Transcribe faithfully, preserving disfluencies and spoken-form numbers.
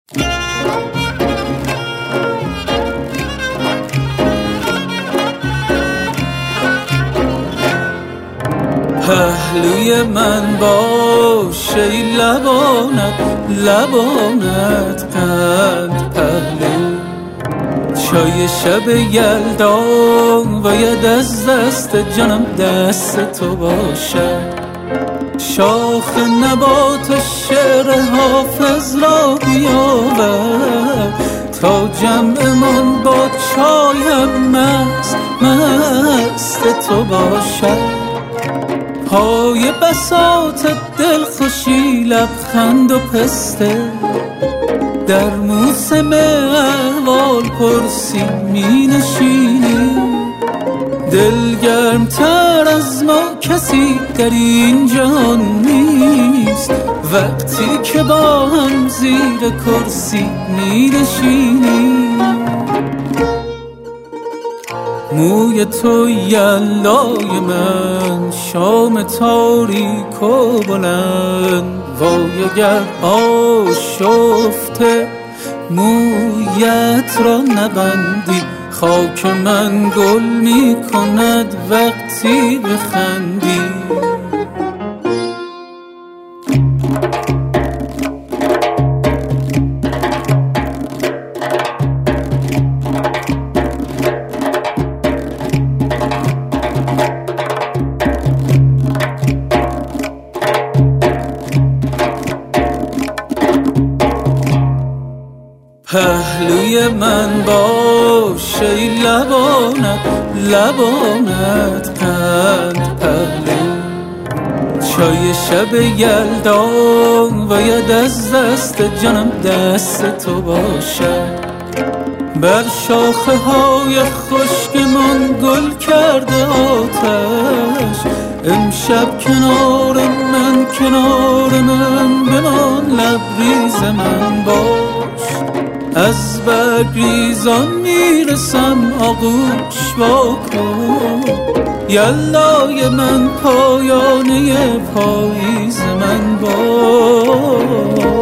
پهلوی من باش ای لبانت لبانت قند پهلو، چای شب یلدان باید از دست جانم دست تو باشد. شاخ نبات شعر حافظ را بیاور تا جمع من با چایم مست مست تو باشد. پای بساط دلخوشی لبخند و پسته، در موسم احوال پرسی می نشینی. دلگرمتر از ما کسی در این جهان نیست، وقتی که با هم زیر کرسی می نشینی. موی تو یلای من شام تاریک و بلند، وای اگر آشفته مویت را نبندی. خاک من گل می کند وقتی بخندی. پهلوی من باش ای لبانت لبانت قند پهلو، چای شب یلدان باید از دست جانم دست تو باشد. بر شاخه های خشک من گل کرده آتش، امشب کنار من کنار من بمان لبریز من باش. از برگریزان میرسم آغوش واکن، یلای من پایانه پاییز من باش.